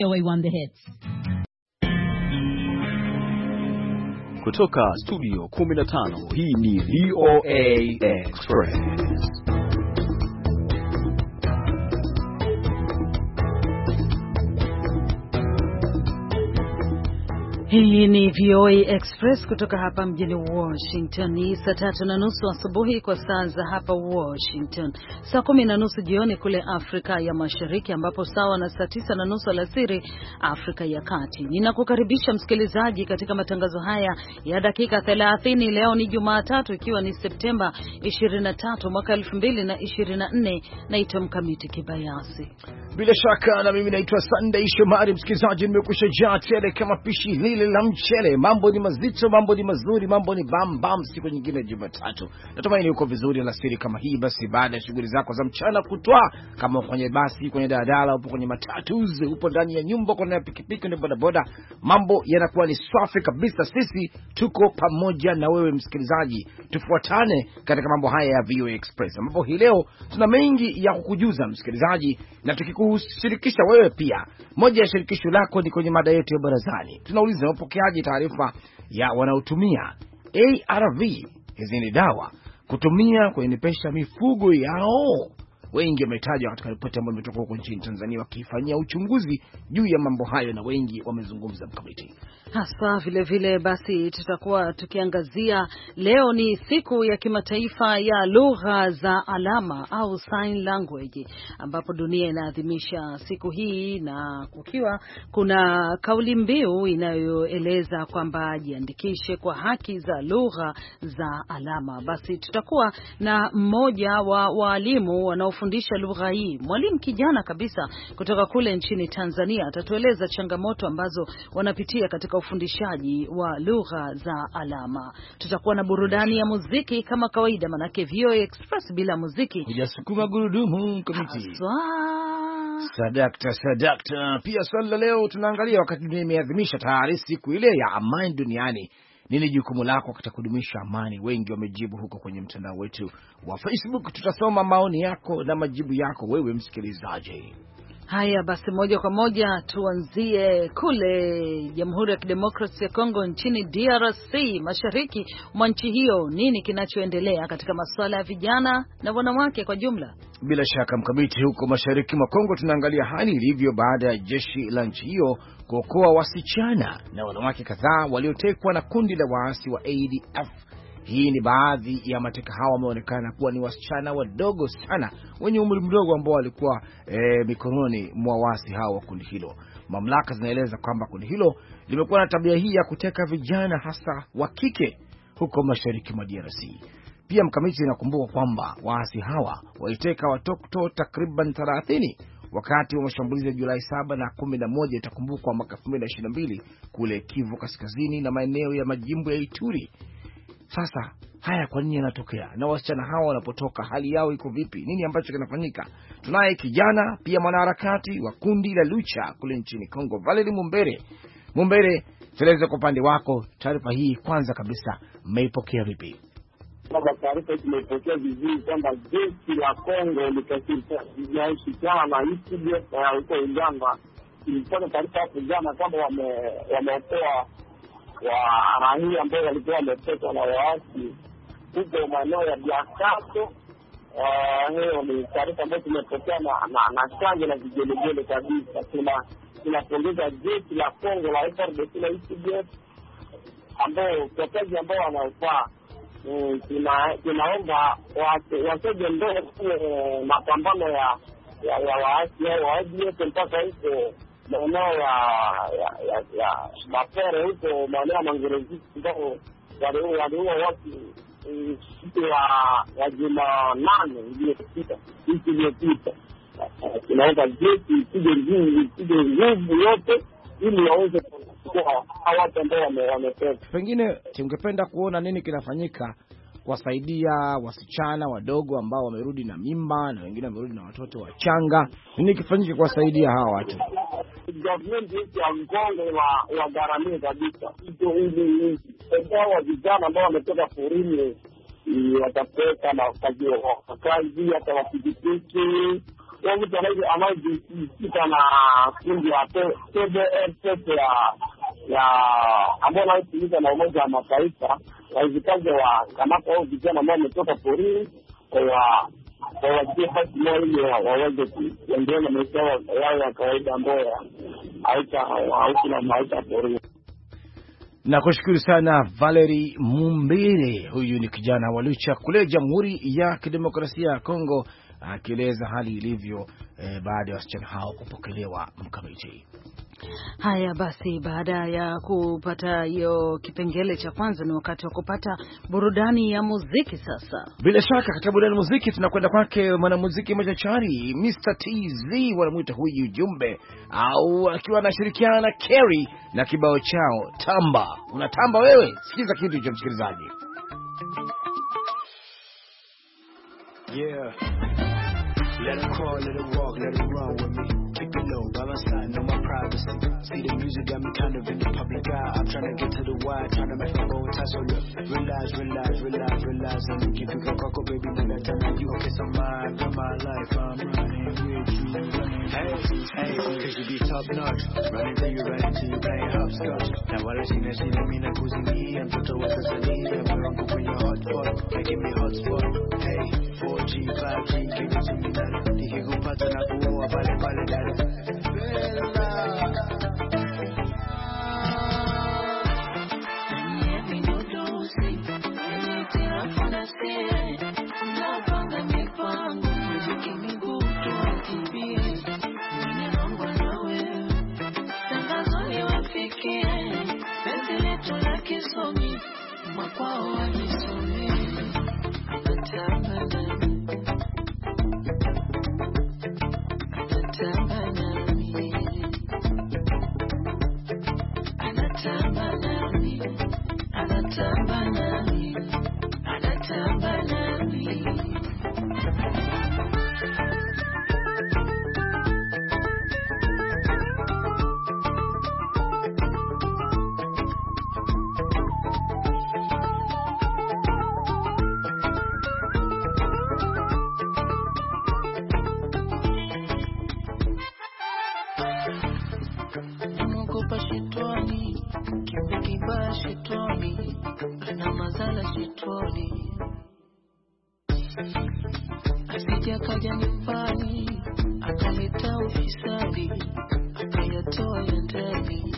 VOA One The Hits. Kutoka studio 15, hii ni VOA Express. Hii ni VOA Express kutoka hapa mjini Washington. Ni saa 3:30 asubuhi kwa saa za hapa Washington, saa 10:30 jioni kule Afrika ya Mashariki, ambapo sawa na saa 9:30 alasiri Afrika ya Kati. Ninakukaribisha msikilizaji katika matangazo haya ya dakika 30. Leo ni Jumatatu, ikiwa ni Septemba 23 mwaka 2024. Naitwa Mkamiti Kibayasi. Bila shaka na mimi naitwa Sunday Shomari. Msikilizaji, nimekusha jaa tele kama pishi lile la mchele. Mambo ni mazito, mambo ni mazuri, mambo ni bam bam. Siku nyingine Jumatatu, natumaini uko vizuri alasiri kama hii. Basi baada ya shughuli zako za mchana kutwa, kama kwenye basi, kwenye daladala, upo kwenye matatu, upo ndani ya nyumba, kwenye pikipiki na bodaboda, mambo yanakuwa ni safi kabisa. Sisi tuko pamoja na wewe msikilizaji, tufuatane katika mambo haya ya VOA Express, ambapo hii leo tuna mengi ya kukujuza msikilizaji, na tukikushirikisha wewe pia. Moja ya shirikisho lako ni kwenye mada yetu ya barazani. Tunauliza, unapokeaje taarifa ya wanaotumia ARV, hizi ni dawa, kutumia kuenepesha mifugo yao? Wengi wametajwa katika ripoti ambayo imetoka huko nchini Tanzania, wakifanyia uchunguzi juu ya mambo hayo, na wengi wamezungumza Mkamiti. Hasa vile basi tutakuwa tukiangazia, leo ni siku ya kimataifa ya lugha za alama au sign language, ambapo dunia inaadhimisha siku hii, na kukiwa kuna kauli mbiu inayoeleza kwamba jiandikishe kwa haki za lugha za alama. Basi tutakuwa na mmoja wa walimu wanaofundisha lugha hii, mwalimu kijana kabisa kutoka kule nchini Tanzania. Atatueleza changamoto ambazo wanapitia katika ufundishaji wa lugha za alama. Tutakuwa na burudani ya muziki kama kawaida, manake VOA Express bila muziki hujasukuma gurudumu Kamiti. Sadakta. Pia swali la leo tunaangalia, wakati dunia imeadhimisha tayari siku ile ya amani duniani, nini jukumu lako katika kudumisha amani? Wengi wamejibu huko kwenye mtandao wetu wa Facebook. Tutasoma maoni yako na majibu yako wewe msikilizaji. Haya basi, moja kwa moja tuanzie kule Jamhuri ya Kidemokrasia ya Kongo, nchini DRC, mashariki mwa nchi hiyo. Nini kinachoendelea katika masuala ya vijana na wanawake kwa jumla? Bila shaka Mkamiti, huko mashariki mwa Kongo tunaangalia hali ilivyo baada ya jeshi la nchi hiyo kuokoa wasichana na wanawake kadhaa waliotekwa na kundi la waasi wa ADF. Hii ni baadhi ya mateka hawa wameonekana kuwa ni wasichana wadogo sana, wenye umri mdogo, ambao walikuwa mikononi mwa waasi hao wa kundi hilo. Mamlaka zinaeleza kwamba kundi hilo limekuwa na tabia hii ya kuteka vijana, hasa wa kike, huko mashariki mwa DRC. Pia Mkamiti, inakumbuka kwamba waasi hawa waliteka watoto takriban 30 wakati wa mashambulizi ya Julai 7 na 11, itakumbukwa mwaka 2022 kule Kivu Kaskazini na maeneo ya majimbo ya Ituri. Sasa haya kwa nini yanatokea? Na wasichana hawa wanapotoka, hali yao iko vipi? Nini ambacho kinafanyika? Tunaye kijana pia mwanaharakati wa kundi la Lucha kule nchini Kongo, Valerie Mumbere, tueleze kwa upande wako taarifa hii. Kwanza kabisa, mmeipokea vipi? Taarifa tumeipokea vizuri kwamba jeshi la Kongo linashirikiana na ICD huko Uganda ilipata taarifa hapo jana kwamba wameokoa wa raia ambao walikuwa wametekwa na waasi huko maeneo ya Biakato. Hiyo ni taarifa ambayo tumepokea na shangwe na vigelegele kabisa. Tunapongeza jeshi la Kongo la FARDC na ICD ambao kwa kazi ambao wanaofaa. Tunaomba wasije mbele kule mapambano ya waasi wa ADF mpaka huko maeneo ya Mapere, huko maeneo ya Mangorezi, ambao waliua watu siku ya Jumanane iliyopita. Tunaomba jeshi ipige nguvu yote ili waweze kuokoa watu ambao wameteka. Pengine tungependa kuona nini kinafanyika kuwasaidia wasichana wadogo ambao wamerudi na mimba na wengine wamerudi na watoto wachanga. Nini kifanyike kuwasaidia hawa watu? Government ya Kongo wa gharamia kabisa ili wa vijana ambao wametoka porini watapeka na kazi hata wapikipiki kwa mtu anayejihusika na kundi ya TBRT ya ambao wanaotumika na Umoja wa Mataifa, wazikaze wa kamata au vijana ambao wametoka porini kwa wajie basi moja ili waweze kuendelea na maisha yao ya kawaida ambayo haita porini. Na kushukuru sana Valerie Mumbere, huyu ni kijana wa Lucha kule Jamhuri ya Kidemokrasia ya Kongo, akieleza hali ilivyo baada ya wasichana hao kupokelewa Mkamiti. Haya basi, baada ya kupata hiyo kipengele cha kwanza, ni wakati wa kupata burudani ya muziki sasa. Bila shaka katika burudani ya muziki tunakwenda kwake mwanamuziki machachari Mr. TZ, wanamuita huyu Jumbe, au akiwa anashirikiana na Kerry na kibao chao Tamba. Unatamba wewe? Sikiza kitu cha msikilizaji. Yeah. Let it crawl, let it walk, let it run with me. Keep it low, by my side, no my privacy. See the music got me kind of in the public eye. I'm trying to get to the wide, trying to make my bow tie. So look, realize, and you keep it cocoa, baby, now that time you okay, so mine, got my life, I'm running with you. Hey, cause you be top notch. Running till you playing hopscotch. Now what I see, me, na kuzini, I'm toto wa Tanzania. We're on when you're hot spot, making me hot spot. Hey, 4G, 5G, give it to me now. Nikikupata na kuoa pale pale dada. Kaja nyumbani akaleta ufisadi akayatoa ndani,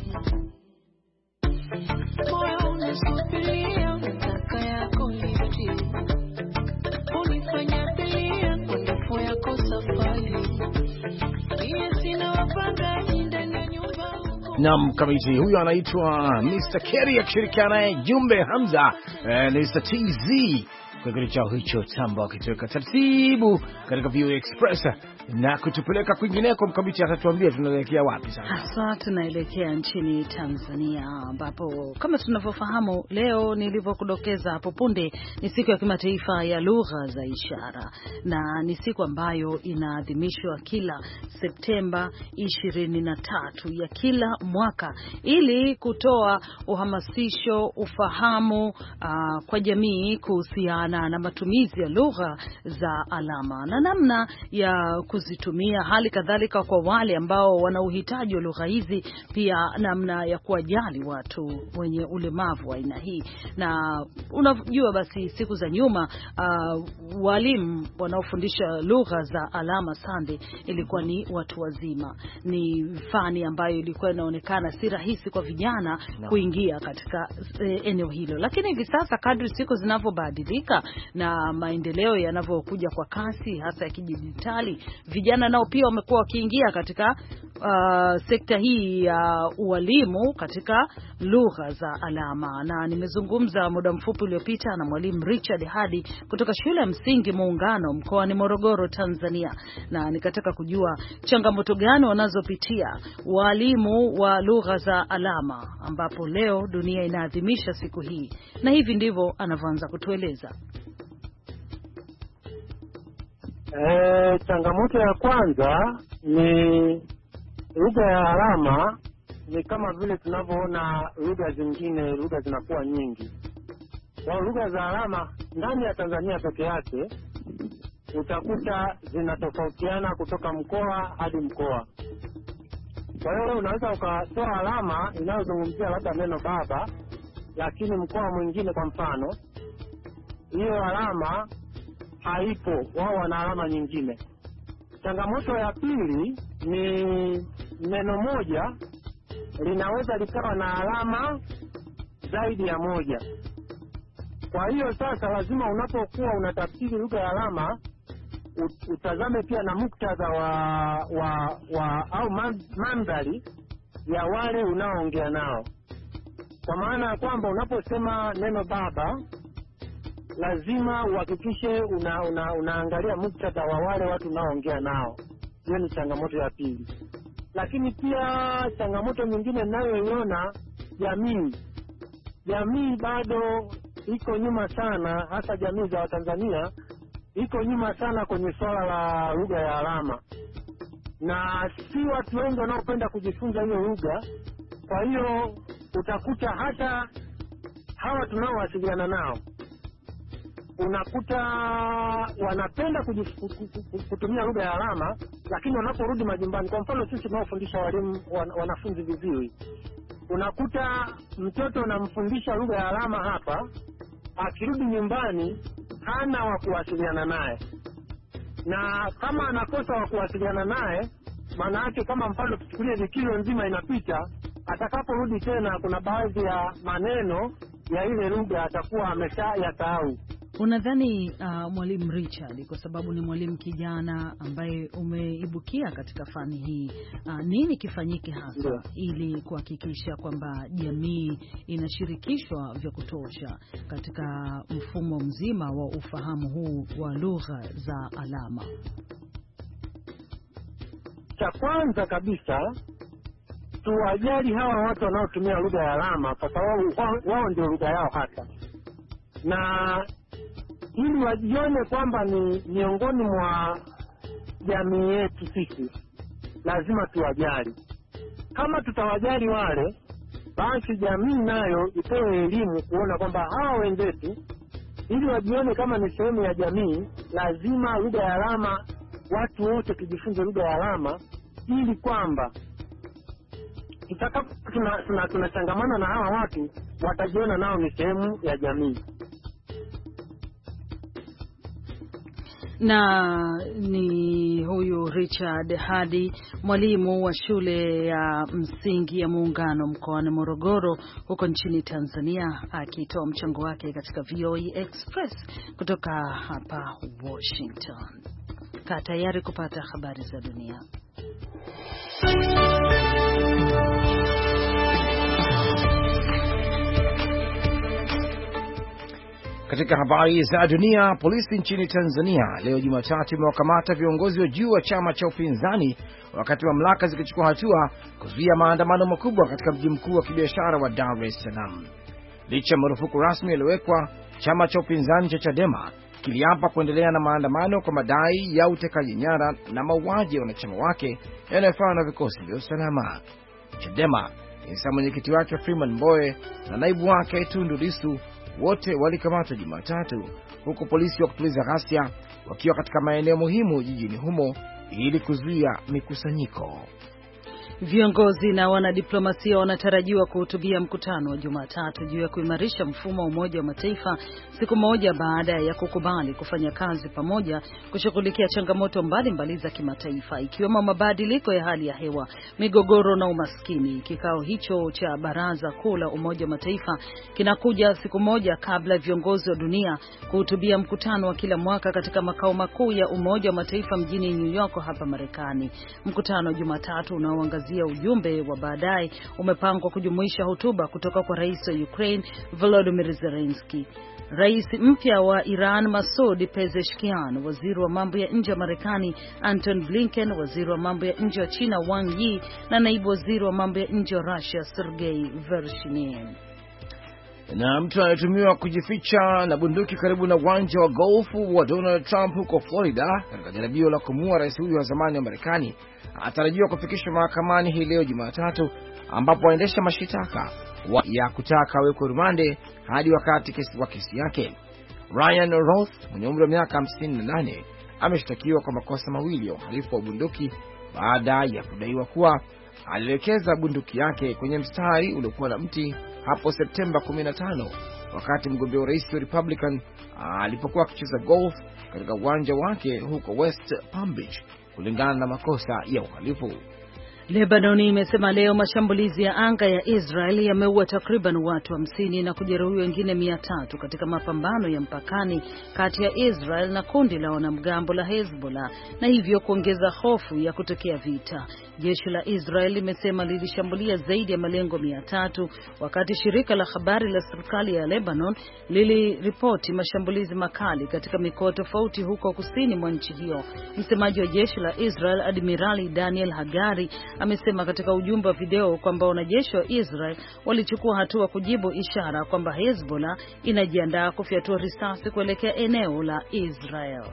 moyo unasubiria unataka yako lifti, unifanya bilia kwa ndefu yako safari, niye sina wapangaji ndani ya nyumba. Naam, Kamiti huyo anaitwa Mr. Kerry akishirikiana naye Jumbe Hamza, Mr. TZ kwa kile chao hicho Tamba, wakitoweka taratibu katika VOA Express na kutupeleka kwingineko. Mkamiti atatuambia tunaelekea wapi sasa? Hasa tunaelekea nchini Tanzania, ambapo kama tunavyofahamu leo nilivyokudokeza hapo punde ni siku ya kimataifa ya lugha za ishara, na ni siku ambayo inaadhimishwa kila Septemba 23 ya kila mwaka ili kutoa uhamasisho, ufahamu kwa jamii kuhusiana na matumizi ya lugha za alama na namna ya kuzitumia, hali kadhalika kwa wale ambao wana uhitaji wa lugha hizi, pia namna ya kuwajali watu wenye ulemavu wa aina hii. Na unajua basi siku za nyuma walimu wanaofundisha lugha za alama Sunday ilikuwa ni watu wazima. Ni fani ambayo ilikuwa inaonekana si rahisi kwa vijana kuingia katika eneo hilo, lakini hivi sasa kadri siku zinavyobadilika na maendeleo yanavyokuja kwa kasi hasa ya kidijitali, vijana nao pia wamekuwa wakiingia katika sekta hii ya ualimu katika lugha za alama. Na nimezungumza muda mfupi uliopita na mwalimu Richard Hadi kutoka shule ya msingi Muungano mkoani Morogoro, Tanzania, na nikataka kujua changamoto gani wanazopitia walimu wa lugha za alama, ambapo leo dunia inaadhimisha siku hii, na hivi ndivyo anavyoanza kutueleza. Changamoto ya kwanza ni lugha ya alama. Ni kama vile tunavyoona lugha zingine, lugha zinakuwa nyingi. Kwa lugha za alama ndani ya Tanzania peke yake utakuta zinatofautiana kutoka mkoa hadi mkoa. Kwa hiyo unaweza ukatoa alama inayozungumzia labda neno baba, lakini mkoa mwingine kwa mfano hiyo alama haipo, wao wana alama nyingine. Changamoto ya pili ni neno moja linaweza likawa na alama zaidi ya moja. Kwa hiyo sasa lazima unapokuwa unatafsiri lugha ya alama utazame pia na muktadha au mandhari ya wale unaoongea nao. Kwa maana ya kwamba unaposema neno baba lazima uhakikishe unaangalia muktadha wa wale watu unaoongea nao. Hiyo ni changamoto ya pili. Lakini pia changamoto nyingine ninayoiona, jamii bado iko nyuma sana, hasa jamii za Watanzania iko nyuma sana kwenye swala la lugha ya alama, na si watu wengi wanaopenda kujifunza hiyo lugha. Kwa hiyo utakuta hata hawa tunaowasiliana nao unakuta wanapenda kutumia lugha ya alama, lakini wanaporudi majumbani, kwa mfano sisi tunaofundisha wanafunzi viziwi, unakuta mtoto unamfundisha lugha ya alama hapa, akirudi nyumbani hana wa kuwasiliana naye, na kama anakosa wa kuwasiliana naye, maana yake kama mfano tuchukulie likizo nzima inapita, atakaporudi tena kuna baadhi ya maneno ya ile lugha atakuwa ameshayasahau. Unadhani Mwalimu Richard, kwa sababu ni mwalimu kijana ambaye umeibukia katika fani hii, nini kifanyike hasa ili kuhakikisha kwamba jamii inashirikishwa vya kutosha katika mfumo mzima wa ufahamu huu wa lugha za alama? Cha kwanza kabisa tuwajali hawa watu wanaotumia lugha ya alama, kwa sababu wao ndio lugha yao hasa, na ili wajione kwamba ni miongoni mwa jamii yetu sisi, lazima tuwajali. Kama tutawajali wale, basi jamii nayo ipewe elimu kuona kwamba hawa wenzetu, ili wajione kama ni sehemu ya jamii, lazima lugha ya alama, watu wote tujifunze lugha ya alama, ili kwamba tutakapo tunachangamana na hawa watu watajiona nao ni sehemu ya jamii. Na ni huyu Richard Hadi, mwalimu wa shule ya msingi ya Muungano mkoani Morogoro huko nchini Tanzania, akitoa mchango wake katika VOA Express kutoka hapa Washington. Kaa tayari kupata habari za dunia. Katika habari za dunia, polisi nchini Tanzania leo Jumatatu imewakamata viongozi wa juu wa chama cha upinzani wakati mamlaka zikichukua hatua kuzuia maandamano makubwa katika mji mkuu wa kibiashara wa Dar es Salaam. Licha marufuku rasmi yaliyowekwa, chama cha upinzani cha Chadema kiliapa kuendelea na maandamano kwa madai ya utekaji nyara na mauaji ya wanachama wake yanayofanywa na vikosi vya usalama. Chadema inasema mwenyekiti wake Freeman Mbowe na naibu wake Tundu Lissu wote walikamatwa Jumatatu, huku polisi wa kutuliza ghasia wakiwa katika maeneo muhimu jijini humo ili kuzuia mikusanyiko. Viongozi na wanadiplomasia wanatarajiwa kuhutubia mkutano wa Jumatatu juu ya kuimarisha mfumo wa Umoja wa Mataifa, siku moja baada ya kukubali kufanya kazi pamoja kushughulikia changamoto mbalimbali za kimataifa, ikiwemo mabadiliko ya hali ya hewa, migogoro na umaskini. Kikao hicho cha Baraza Kuu la Umoja wa Mataifa kinakuja siku moja kabla viongozi wa dunia kuhutubia mkutano wa kila mwaka katika makao makuu ya Umoja wa Mataifa mjini New York hapa Marekani. Mkutano wa Jumatatu unaoangazia ujumbe wa baadaye umepangwa kujumuisha hotuba kutoka kwa rais wa Ukraine Volodymyr Zelensky, rais mpya wa Iran Masoud Pezeshkian, waziri wa mambo ya nje wa Marekani Anton Blinken, waziri wa mambo ya nje wa China Wang Yi na naibu waziri wa mambo ya nje wa Russia Sergei Vershinin. Na mtu anayetumiwa kujificha na bunduki karibu na uwanja wa golfu wa Donald Trump huko Florida katika jaribio la kumuua rais huyo wa zamani wa Marekani atarajiwa kufikishwa mahakamani hii leo Jumatatu, ambapo waendesha mashitaka ya kutaka awekwe rumande hadi wakati wa kesi yake. Ryan Roth mwenye umri wa miaka 58 ameshtakiwa kwa makosa mawili ya uhalifu wa bunduki baada ya kudaiwa kuwa alielekeza bunduki yake kwenye mstari uliokuwa na mti hapo Septemba 15 wakati mgombea wa rais wa Republican alipokuwa akicheza golf katika uwanja wake huko West Palm Beach, kulingana na makosa ya uhalifu. Lebanon imesema leo mashambulizi ya anga ya Israel yameua takriban watu 50 na kujeruhi wengine 300 katika mapambano ya mpakani kati ya Israel na kundi la wanamgambo la Hezbollah, na hivyo kuongeza hofu ya kutokea vita. Jeshi la Israel limesema lilishambulia zaidi ya malengo 300 wakati shirika la habari la serikali ya Lebanon liliripoti mashambulizi makali katika mikoa tofauti huko kusini mwa nchi hiyo. Msemaji wa jeshi la Israel, Admirali Daniel Hagari, amesema katika ujumbe wa video kwamba wanajeshi wa Israel walichukua hatua kujibu ishara kwamba Hezbollah inajiandaa kufyatua risasi kuelekea eneo la Israel.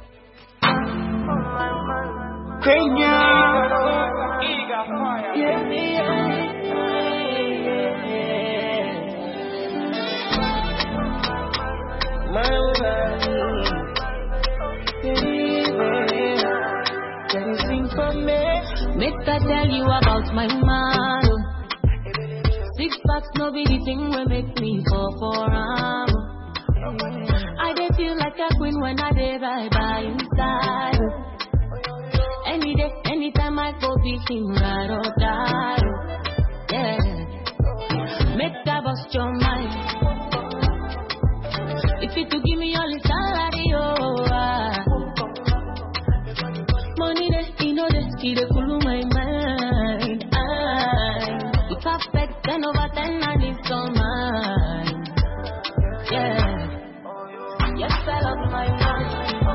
Make I tell you about my man. 6 packs no be the thing will make me fall for him. I dey feel like a queen when I dey right by inside. Any day, anytime I go beat him right or die. Yeah, make that bust your mind. If you to give me all the salary, money there, you know that see the cool my mind. You perfect 10 over 10 and it's all mine. Yeah, yes I love my man.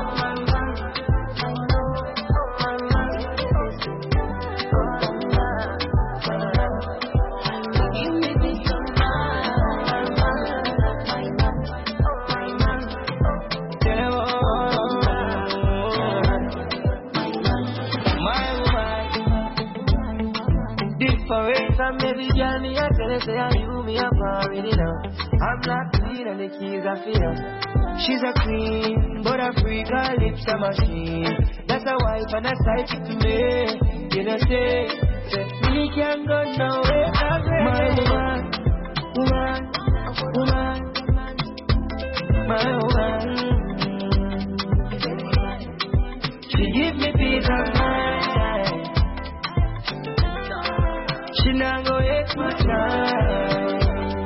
Maybe Johnny, I tell her, say, you me up already now. I'm not clean and the keys are fair. She's a queen, but a freak, her lips a machine. That's a wife and a side chick to me. You know, say, me can't go nowhere. My woman, my woman. She give me peace of mind. She not go waste my time.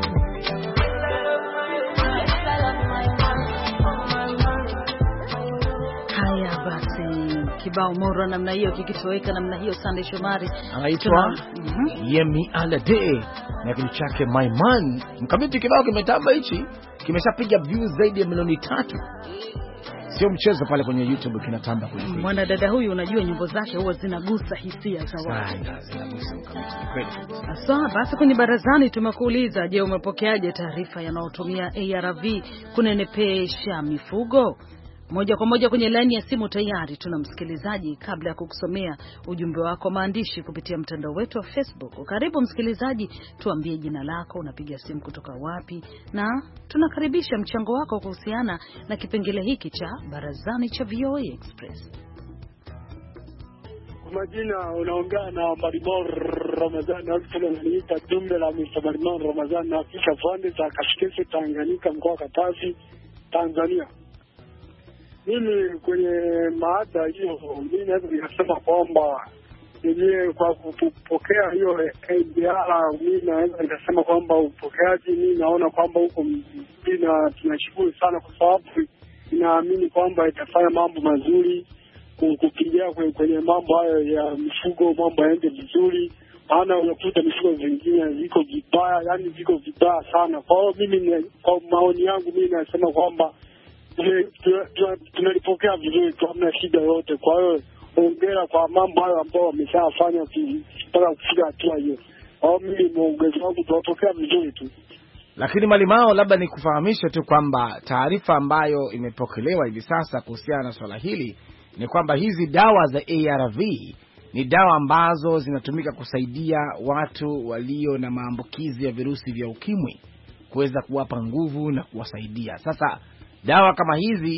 Haya basi, kibao moro namna hiyo kikitoweka namna hiyo. Sunday Shomari anaitwa Yemi Alade na kitu chake My Man. Mkamiti kibao kimetamba hichi, kimeshapiga views zaidi ya milioni 3. Sio mchezo pale kwenye YouTube, kinatamba kweli. Mwana dada huyu, unajua nyimbo zake huwa zinagusa hisia za watu. Zinagusa mkamiti kweli. Sasa basi kwenye barazani tumekuuliza, je, umepokeaje taarifa yanayotumia ARV kunenepesha mifugo? Moja kwa moja kwenye line ya simu tayari tuna msikilizaji. Kabla ya kukusomea ujumbe wako maandishi kupitia mtandao wetu wa Facebook, karibu msikilizaji, tuambie jina lako, unapiga simu kutoka wapi, na tunakaribisha mchango wako kuhusiana na kipengele hiki cha barazani cha VOA Express. Kwa majina unaongea na Marimon Ramadhani, au tunaniita jumbe la Mr. Marimon Ramadhani, afisa fundi za Kashikeshi Tanganyika, mkoa wa Katavi, Tanzania. Mimi kwenye maada hiyo, mimi naweza nikasema kwamba yenyewe kwa kupokea hiyo ADR, mimi naweza nikasema kwamba upokeaji, mimi naona kwamba huko na tunashukuru sana, kwa sababu inaamini kwamba itafanya mambo mazuri kupigia kwenye mambo hayo ya mifugo, mambo yaende vizuri. Maana unakuta mifugo zingine ziko vibaya, yani ziko vibaya sana. Kwa hiyo mimi, kwa maoni yangu, mimi nasema kwamba tunalipokea vizuri, hamna shida yote. Kwa hiyo ongera kwa mambo hayo ambao wameshafanya mpaka kufika hatua hiyo. Au mimi muongezo wangu tunapokea vizuri tu. Lakini Malimao, labda nikufahamishe tu kwamba taarifa ambayo imepokelewa hivi sasa kuhusiana na swala hili ni kwamba hizi dawa za ARV ni dawa ambazo zinatumika kusaidia watu walio na maambukizi ya virusi vya ukimwi, kuweza kuwapa nguvu na kuwasaidia. Sasa dawa kama hizi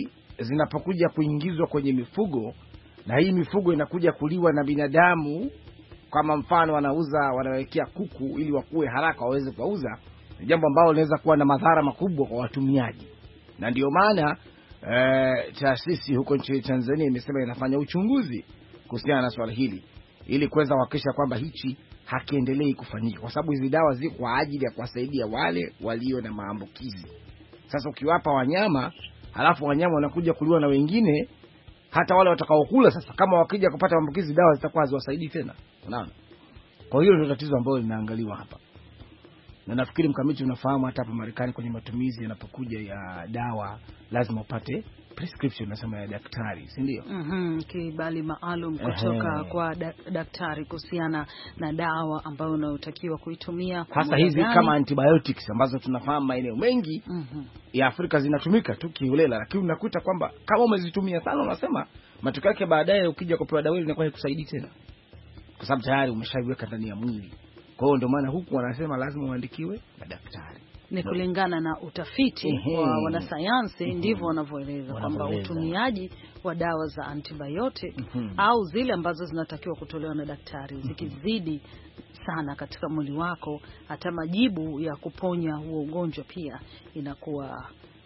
zinapokuja kuingizwa kwenye mifugo, na hii mifugo inakuja kuliwa na binadamu, kama mfano wanawekea kuku ili wakue haraka waweze kuuza, ni jambo ambalo linaweza kuwa na madhara makubwa kwa watumiaji. Na ndio maana taasisi huko nchini Tanzania imesema inafanya uchunguzi kuhusiana na swala hili ili kuweza kuhakikisha kwamba hichi hakiendelei kufanyika, kwa sababu hizi dawa ziko kwa ajili ya kuwasaidia wale walio na maambukizi. Sasa ukiwapa wanyama halafu wanyama wanakuja kuliwa na wengine, hata wale watakaokula sasa kama wakija kupata maambukizi, dawa zitakuwa haziwasaidii tena. Unaona? Kwa hiyo ndio tatizo ambalo linaangaliwa hapa. Na nafikiri mkamiti unafahamu hata hapa Marekani kwenye matumizi yanapokuja ya dawa lazima upate prescription nasema ya daktari, si ndio? Kibali maalum kutoka kwa daktari kuhusiana na dawa ambayo unayotakiwa kuitumia. Hasa hizi kama antibiotics ambazo tunafahamu maeneo mengi ya Afrika zinatumika tu kiholela, lakini unakuta kwamba kama umezitumia sana, unasema matokeo yake baadaye ukija kupewa dawa ile inakuwa haikusaidii tena, kwa sababu tayari umeshaiweka ndani ya mwili. Kwa hiyo ndio maana huku wanasema lazima uandikiwe na daktari. Ni kulingana na utafiti wa wanasayansi, ndivyo wanavyoeleza kwamba utumiaji wa dawa za antibiotic au zile ambazo zinatakiwa kutolewa na daktari zikizidi sana katika mwili wako, hata majibu ya kuponya huo ugonjwa pia inakuwa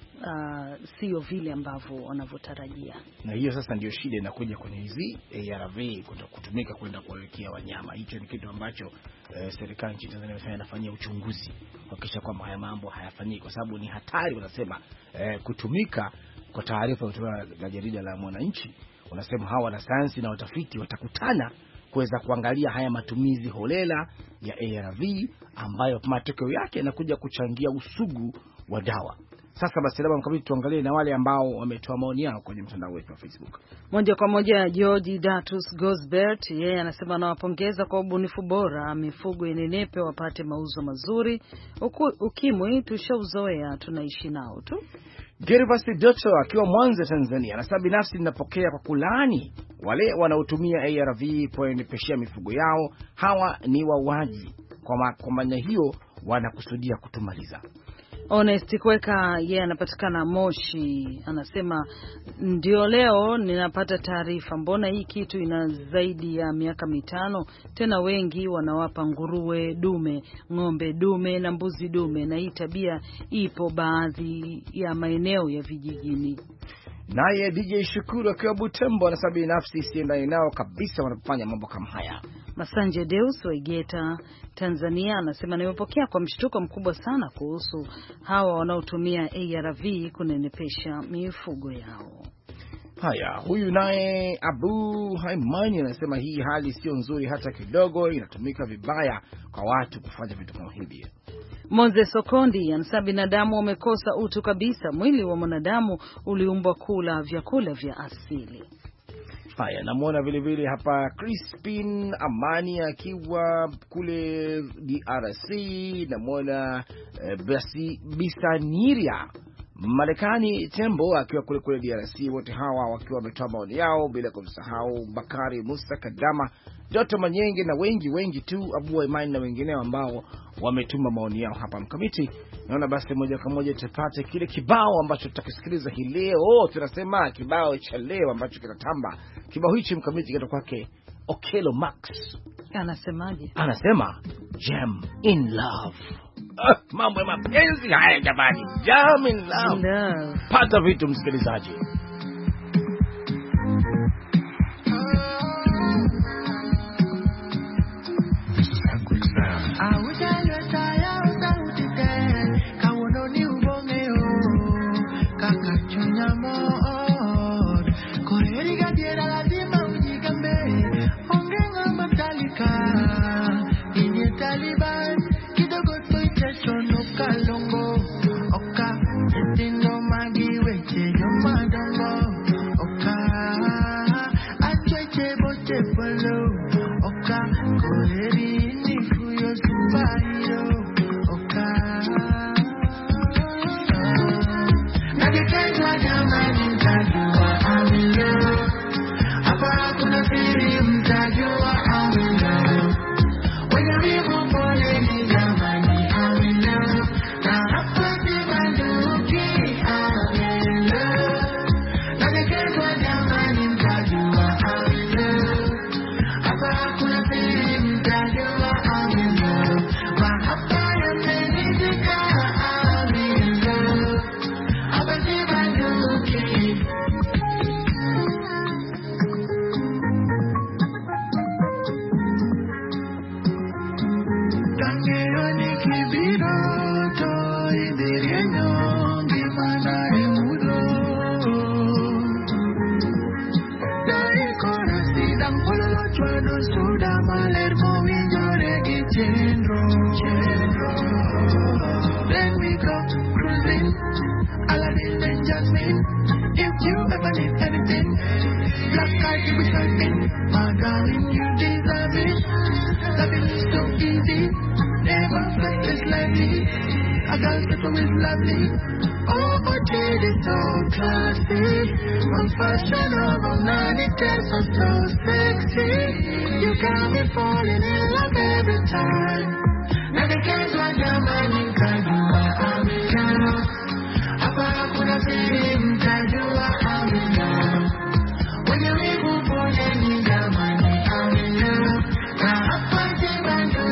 sio vile ambavyo wanavyotarajia. Na hiyo sasa ndio shida inakuja kwenye hizi ARV kutumika kwenda kuwekea wanyama. Hicho ni kitu ambacho serikali nchini Tanzania inafanyia uchunguzi kuhakikisha kwamba haya mambo hayafanyiki, kwa sababu ni hatari. Wanasema kutumika kwa taarifa kutoka na jarida la Mwananchi, wanasema hawa wanasayansi na watafiti watakutana kuweza kuangalia haya matumizi holela ya ARV ambayo matokeo yake yanakuja kuchangia usugu wa dawa. Sasa basi labda mkabidi tuangalie na wale ambao wametoa maoni yao kwenye mtandao wetu wa Facebook. Moja kwa moja George Datus Gosbert, yeye anasema anawapongeza kwa ubunifu bora, mifugo inenepe wapate mauzo mazuri. Ukimwi tushauzoea, tunaishi nao tu. Gervasi Doto akiwa Mwanza Tanzania anasema binafsi ninapokea kwa kulani wale wanaotumia ARV kuenepeshia mifugo yao. Hawa ni wauaji, kwa maana hiyo wanakusudia kutumaliza. Honest Kweka yeye anapatikana Moshi, anasema ndio leo ninapata taarifa, mbona hii kitu ina zaidi ya miaka 5, tena wengi wanawapa nguruwe dume, ng'ombe dume na mbuzi dume, na hii tabia ipo baadhi ya maeneo ya vijijini. Naye DJ Shukuru akiwa Butembo anasema binafsi siendani nao kabisa wanapofanya mambo kama haya. Masanje Deus Waigeta Tanzania anasema nimepokea kwa mshtuko mkubwa sana kuhusu hawa wanaotumia ARV kunenepesha mifugo yao. Haya, huyu naye Abu Haimani anasema hii hali sio nzuri hata kidogo, inatumika vibaya kwa watu kufanya vitu kama hivi. Monze Sokondi anasema binadamu wamekosa utu kabisa, mwili wa mwanadamu uliumbwa kula vyakula vya asili. Haya, namuona vile vile hapa Crispin Amani akiwa kule DRC, namuona Bisaniria Marekani Tembo akiwa kule DRC, wote hawa wakiwa wametoa maoni yao, bila kumsahau Bakari Musa Kadama, Doto Manyenge na wengi tu, Abu Imani na wengineo ambao wametuma maoni yao hapa. Mkamiti, naona basi moja kwa moja tupate kile kibao ambacho tutakisikiliza hii leo. Tunasema kibao cha leo ambacho kinatamba. Kibao hichi Mkamiti kitoka kwake Okelo Max. Anasemaje? Anasema Jam in Love. Mambo ya mapenzi haya jamani, Jam in Love. Pata vitu msikilizaji. Kalongo, oka, etindo magi weche, yo madongo. Kibiroto idirienyo gimana emudo Dai kora sidang pololo chuado suda maler movinjore gi chenro Then we go cruising Aladdin and Jasmine If you ever need anything Black card you beside me My darling you deserve it Loving is so easy Never felt this lovely A girl so is lovely Oh but it is so classy One fashion over 90 days so sexy You got me falling in love every time Now the kids want your money Can do what I'm in Apa aku nak kirim Can do what I'm in When you leave me for any money I'm in love Now apa si bantu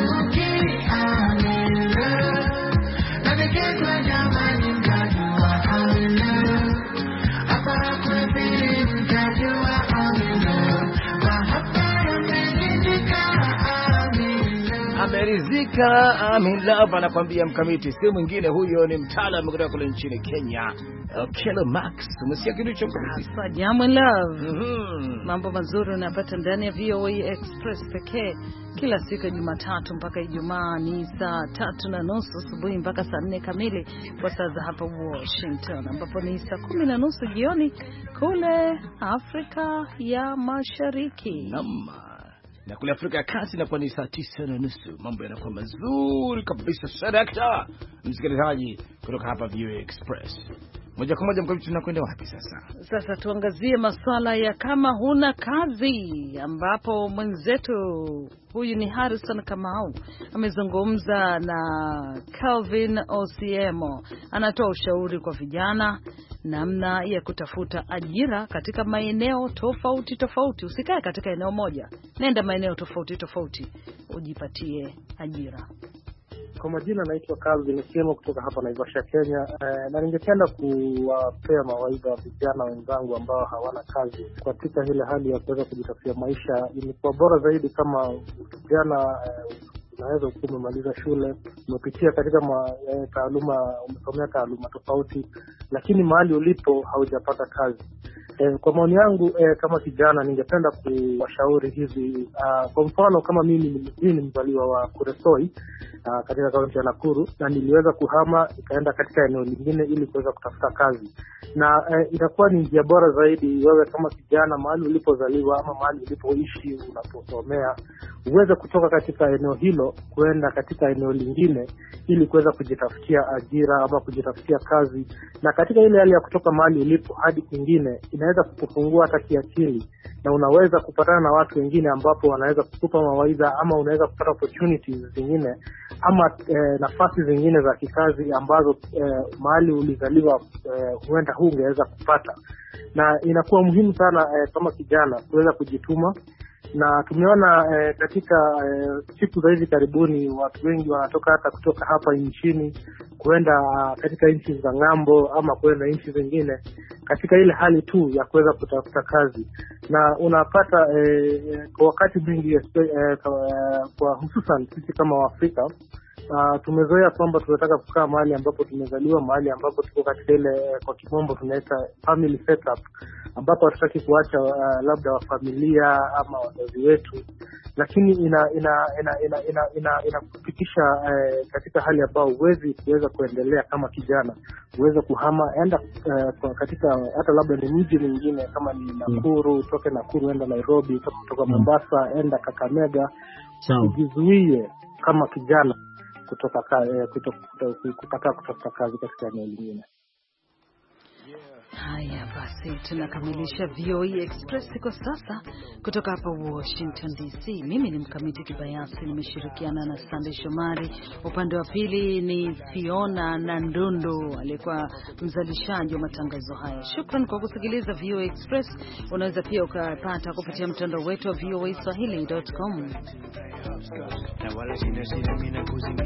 I'm in love Now the kids want your money Can do what I'm in love Apa aku nak kirim Can do what I'm in love Apa yang menjadikan I'm in love Amerizika I'm in love anakuambia mkamiti. Si mwingine huyo ni mtaalamu kutoka kule nchini Kenya, Killer Max. Umesikia kitu hicho mkamiti? I'm in love. Mambo mazuri unapata ndani ya VOA Express pekee kila siku ya Jumatatu mpaka Ijumaa ni saa 3:30 asubuhi mpaka saa 4 kamili kwa saa za hapa Washington, ambapo ni saa 10:30 jioni kule Afrika ya Mashariki. Na kule Afrika ya Kati inakuwa ni saa 9:30. Mambo yanakuwa mazuri kabisa. Sadakta msikilizaji kutoka hapa VOA Express. Moja kwa moja mkamiti, tunakwenda wapi sasa? Sasa tuangazie masuala ya kama huna kazi, ambapo mwenzetu huyu ni Harrison Kamau amezungumza na Calvin Osiemo. Anatoa ushauri kwa vijana namna ya kutafuta ajira katika maeneo tofauti tofauti. Usikae katika eneo moja, nenda maeneo tofauti tofauti ujipatie ajira. Kwa majina naitwa Calvin Osiemo kutoka hapa Naivasha, Kenya. Na ningependa kuwapea mawaidha vijana wenzangu ambao hawana kazi katika ile hali ya kuweza kujitafutia maisha. Ilikuwa bora zaidi kama vijana unaweza kumaliza shule, umepitia katika umesomea taaluma tofauti, lakini mahali ulipo haujapata kazi. Kwa maoni yangu kama kijana ningependa kuwashauri hivi. Kwa mfano kama mimi ni mzaliwa wa Kuresoi katika kaunti ya Nakuru, na niliweza kuhama nikaenda katika eneo lingine ili kuweza kutafuta kazi. Na itakuwa ni njia bora zaidi wewe kama kijana mahali ulipozaliwa ama mahali ulipoishi unaposomea uweze kutoka katika eneo hilo kuenda katika eneo lingine ili kuweza kujitafutia ajira ama kujitafutia kazi. Na katika ile hali ya kutoka mahali ulipo hadi kwingine inaweza kukufungua hata kiakili, na unaweza kupatana na watu wengine ambapo wanaweza kukupa mawaidha, ama unaweza kupata opportunities zingine ama nafasi zingine za kikazi ambazo mahali ulizaliwa huenda hungeweza kupata. Na inakuwa muhimu sana kama kijana kuweza kujituma. Na tumeona katika siku za hivi karibuni watu wengi wanatoka hata kutoka hapa nchini kuenda katika nchi za ng'ambo ama kuenda nchi zingine katika ile hali tu ya kuweza kutafuta kazi. Na unapata kwa wakati mwingi kwa hususan sisi kama Waafrika tumezoea kwamba tunataka kukaa mahali ambapo tumezaliwa, mahali ambapo tuko katika ile kwa kimombo tunaita family setup, ambapo hatutaki kuacha labda wa familia ama wazazi wetu, lakini inakufikisha katika hali ambayo huwezi kuweza kuendelea kama kijana. Uweze kuhama enda katika hata labda ni mji mwingine kama ni Nakuru, toke Nakuru enda Nairobi, kutoka Mombasa enda Kakamega. Ujizuie kama kijana kutaka kutafuta kazi katika eneo lingine. Haya basi, tunakamilisha VOA Express kwa sasa kutoka hapa Washington DC. Mimi ni Mkamiti Kibayasi, nimeshirikiana na Sunday Shomari. Upande wa pili ni Fiona na Ndundu aliyekuwa mzalishaji wa matangazo haya. Shukran kwa kusikiliza VOA Express. Unaweza pia ukapata kupitia mtandao wetu wa voaswahili.com.